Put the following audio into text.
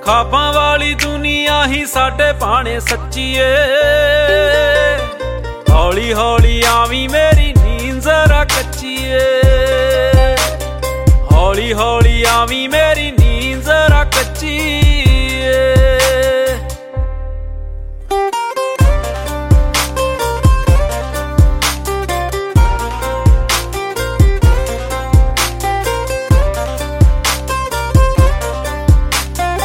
ਖਾਬਾਂ ਵਾਲੀ ਦੁਨੀਆ ਹੀ ਸਾਡੇ ਭਾਣੇ ਸੱਚੀ ਏ। ਹੌਲੀ ਹੌਲੀ ਆਵੀਂ ਮੇਰੀ ਨੀਂਦ ਜ਼ਰਾ ਕੱਚੀ ਏ, ਹੌਲੀ ਹੌਲੀ ਆਵੀਂ ਮੇਰੀ